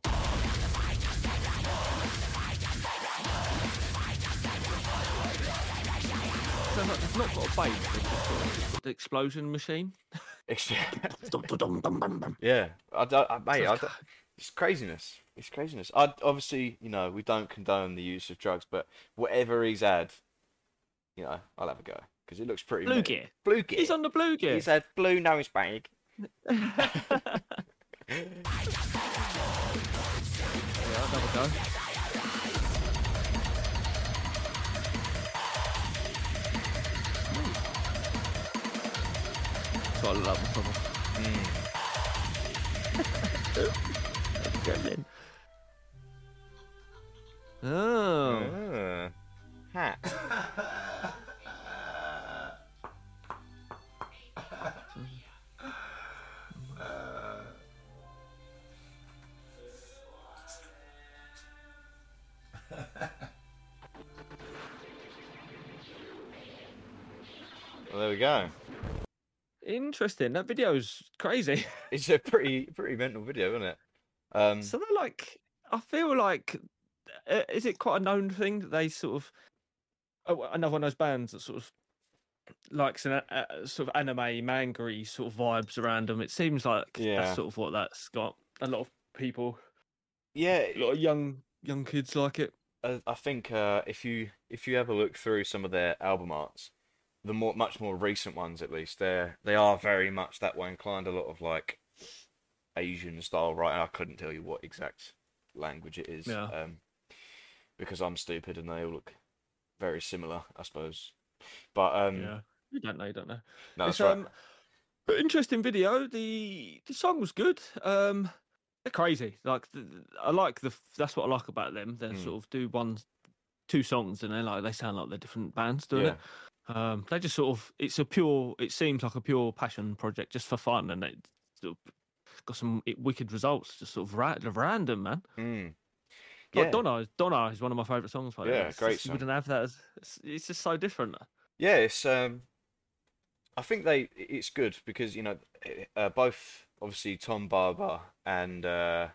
So like, they've not got a base, they've just got the explosion machine. Yeah, I don't, I, mate, I don't, it's craziness. It's craziness. I obviously, you know, we don't condone the use of drugs, but whatever he's had, you know, I'll have a go because it looks pretty. Blue mint. gear. Blue gear. He's on the blue gear. He's had blue nose bag. Yeah, I'll have a go. So I love the tunnel. Go in. Oh. Uh, hat. Well, there we go. Interesting. That video's crazy. It's a pretty pretty mental video, isn't it? Um, So they're like, I feel like, uh, is it quite a known thing that they sort of, oh, another one of those bands that sort of likes an uh, sort of anime, manga sort of vibes around them. It seems like Yeah. that's sort of what that's got. A lot of people, yeah, a lot of young young kids like it. I, I think uh, if you if you ever look through some of their album arts, the more much more recent ones at least, they they are very much that way inclined. A lot of like Asian style writing. I couldn't tell you what exact language it is, Yeah. um, because I'm stupid and they all look very similar, I suppose. But um, Yeah, you don't know, you don't know. no, It's, that's right. um, but interesting video. The the song was good. Um, they're crazy. Like th- I like the that's what I like about them. They Mm. sort of do one, two songs, and they like they sound like they're different bands doing Yeah. it. Um, they just sort of it's a pure. It seems like a pure passion project, just for fun, and it sort of got some i- wicked results. Just sort of ra- random, man. Mm. Like Yeah. Donna, Donna is one of my favourite songs by them. Yeah, It's great just- You song. wouldn't have that. As, it's, it's just so different. Yeah, it's um, I think they it's good because you know uh, both obviously Tom Barber and uh,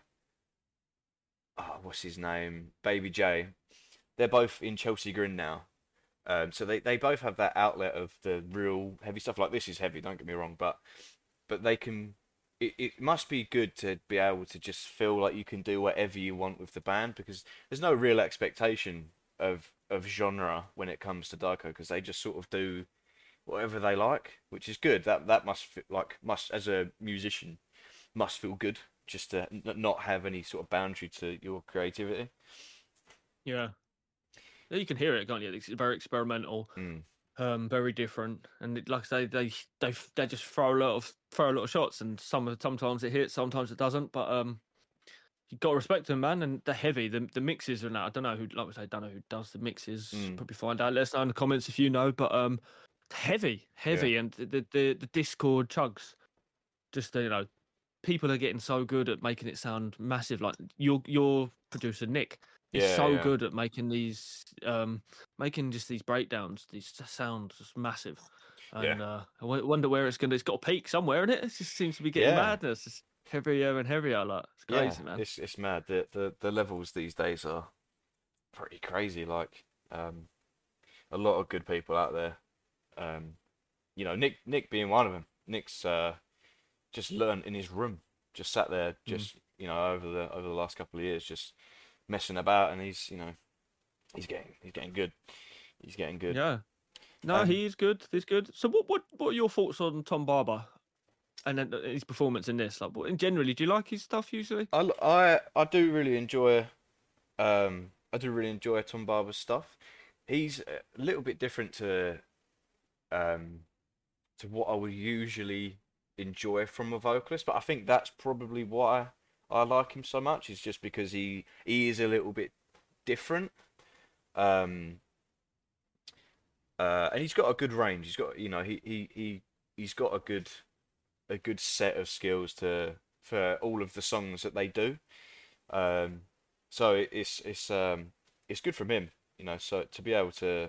oh, what's his name, Baby J, they're both in Chelsea Grin now. Um, so they, they both have that outlet of the real heavy stuff. Like this is heavy, don't get me wrong, but but they can. It, it must be good to be able to just feel like you can do whatever you want with the band because there's no real expectation of of genre when it comes to Darko because they just sort of do whatever they like, which is good. That that must feel like must as a musician must feel good just to n- not have any sort of boundary to your creativity. Yeah. Yeah, you can hear it, can't you? It's very experimental, Mm. um, very different, and it, like I say, they they they just throw a lot of throw a lot of shots, and some sometimes it hits, sometimes it doesn't. But um, you got to respect them, man, and they're heavy. The the mixes are now. I don't know who, like I say, don't know who does the mixes. Mm. Probably find out. Let us know in the comments if you know. But um, heavy, heavy, and the, the the the Discord chugs. Just you know, people are getting so good at making it sound massive. Like your your producer Nick. He's Yeah, so yeah. good at making these, um, making just these breakdowns. These s- sounds just massive, and Yeah. uh, I wo- wonder where it's gonna. It's got a peak somewhere in it. It just seems to be getting Yeah. madness. It's heavier and heavier. Like it's crazy, yeah, man. it's it's mad. The, the the levels these days are pretty crazy. Like um, a lot of good people out there. Um, you know, Nick Nick being one of them. Nick's uh, just learned in his room, just sat there, just you know, over the over the last couple of years, just messing about, and he's you know, he's getting he's getting good. He's getting good. Yeah. No, Um, he's good. He's good. So, what what what are your thoughts on Tom Barber and then uh, his performance in this? Like, what, and generally, do you like his stuff usually? I, l- I I do really enjoy um I do really enjoy Tom Barber's stuff. He's a little bit different to um to what I would usually enjoy from a vocalist, but I think that's probably why I like him so much. Is just because he he is a little bit different. Um uh and he's got a good range. He's got you know, he he he he's got a good a good set of skills to for all of the songs that they do. Um, so it- it's it's um it's good from him, you know. So to be able to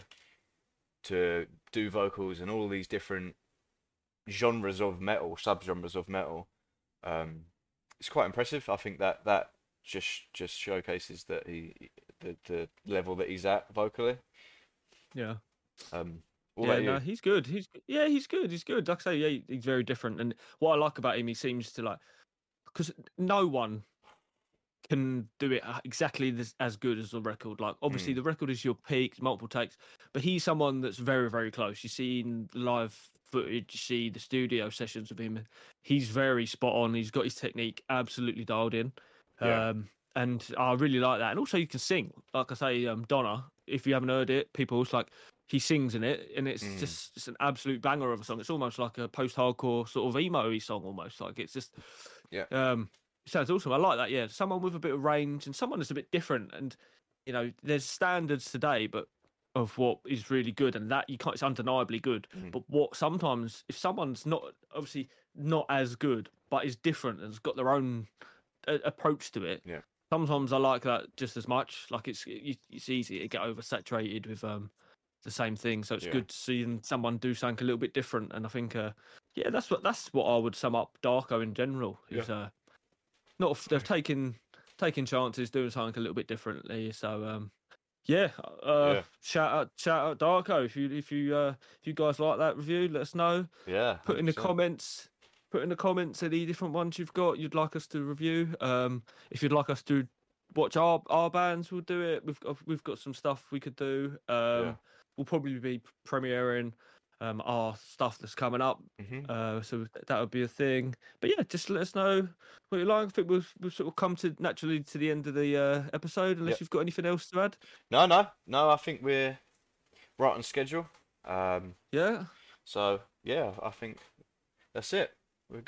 to do vocals and all these different genres of metal, subgenres of metal, um, it's quite impressive. I think that that just just showcases that he the the level that he's at vocally. Yeah. Um, what yeah, about you? no, he's good. He's yeah, he's good. He's good. Like I say, yeah, he- he's very different. And what I like about him, he seems to like because no one can do it uh, exactly this, as good as the record. Like obviously, Mm. the record is your peak, multiple takes, but he's someone that's very, very close. You see in the live footage, you see the studio sessions of him. He's very spot on. He's got his technique absolutely dialed in. Yeah. Um, and I really like that. And also, you can sing. Like I say, um, Donna. If you haven't heard it, people it's like he sings in it, and it's Mm. just it's an absolute banger of a song. It's almost like a post-hardcore sort of emo-y song, almost like it's just Yeah. um, it sounds awesome. I like that. Yeah, someone with a bit of range and someone that's a bit different. And you know, there's standards today, but of what is really good, and that you can't. It's undeniably good. Mm. But what sometimes, if someone's not obviously not as good, but is different and has got their own uh, approach to it, Yeah. sometimes I like that just as much. Like it's it, it's easy to get oversaturated with um the same thing. So it's Yeah. good seeing someone do something a little bit different. And I think uh yeah, that's what that's what I would sum up Darko in general. Is uh not f- they've taken taking chances, doing something a little bit differently. So um yeah, uh Yeah. shout out shout out Darko if you if you uh if you guys like that review, let us know. Yeah. Put in the one hundred percent. comments put in the comments any different ones you've got you'd like us to review. Um if you'd like us to watch our our bands, we'll do it. We've got we've got some stuff we could do. Um Yeah. we'll probably be premiering um our stuff that's coming up. Mhm. Uh so that would be a thing. But yeah, just let us know what you like. I think we've we've sort of come to naturally to the end of the uh episode unless Yep. you've got anything else to add. No, no, no. I think we're right on schedule. Um, Yeah. so yeah, I think that's it. We're good.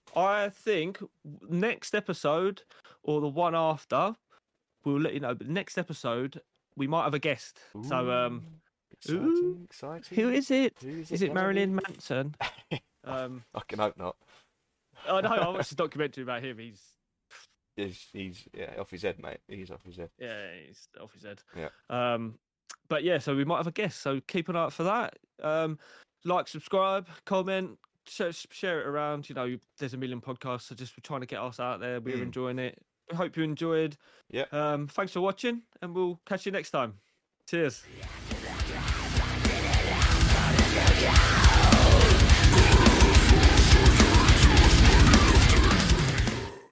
I think next episode or the one after, we'll let you know. But next episode, we might have a guest. Ooh, so, um, exciting, ooh, exciting. Who is it? Who is, is it, it Marilyn Manson? um, I can hope not. Oh no, I watched a documentary about him. He's he's he's yeah off his head, mate. He's off his head. Yeah, he's off his head. Yeah. Um, but yeah, so we might have a guest. So keep an eye out for that. Um, like, subscribe, comment, share, share it around. You know, there's a million podcasts, so just we're trying to get us out there. We're mm. enjoying it. I hope you enjoyed. Yeah. Um, thanks for watching, and we'll catch you next time. Cheers.